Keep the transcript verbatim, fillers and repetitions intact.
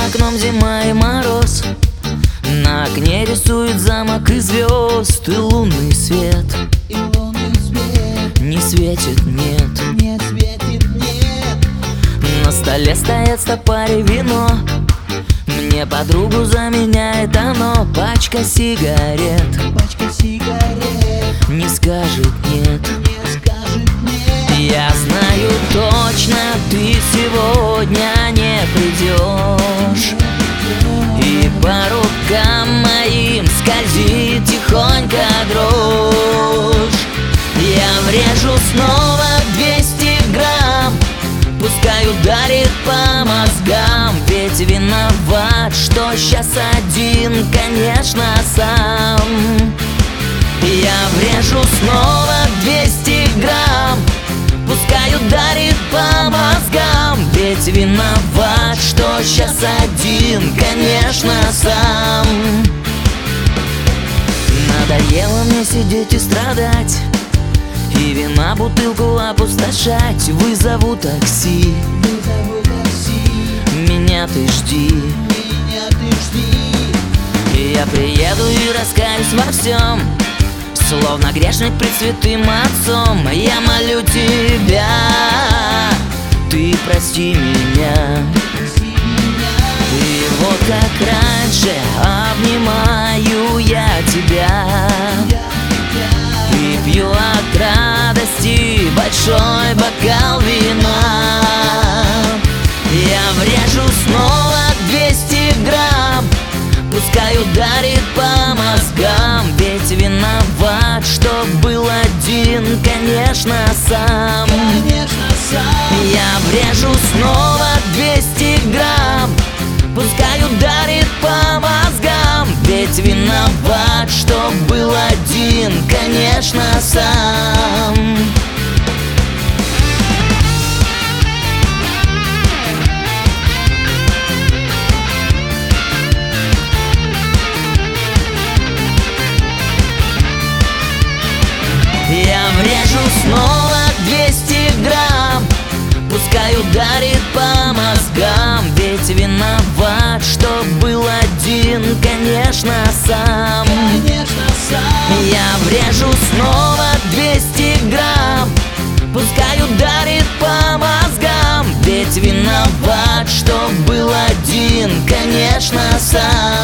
окном зима и мороз, на окне рисует замок из звезд и лунный свет. И лунный свет не светит, нет, не светит, нет. на столе стоят стопари вино, мне подругу заменяет оно. Пачка сигарет, Пачка сигарет не скажет нет. не скажет нет. Я знаю точно, ты сегодня не придешь, и по рукам моим скользит тихонько дрожь. Я врежу снова двести грамм, пускай ударит по мозгам. Ведь виноват, что сейчас один, конечно, сам. Я врежу снова двести грамм, пускай ударит по мозгам. Ведь виноват, что сейчас один, конечно, сам. Надоело мне сидеть и страдать, и вина бутылку опустошать. Вызову такси, Вызову такси, меня ты жди. меня ты жди. И я приеду и раскаюсь во всем, словно грешник пред святым отцом. Я молю тебя, ты прости меня. Прости меня. И вот как раньше обнимаю я тебя, Я тебя и пью от радости большой бокал вина. Я врежу снова двести грамм, пускай ударит по мозгам. Ведь виноват, что был один, конечно, сам. конечно, сам. Я врежу снова двести грамм, пускай ударит по мозгам. Ведь виноват, что был один, конечно, сам. Я врежу снова двести грамм, пускай ударит по мозгам. Ведь виноват, что был один, конечно, сам. Конечно, сам. Я врежу снова двести грамм, пускай ударит по мозгам. Ведь виноват, что был один, конечно, сам.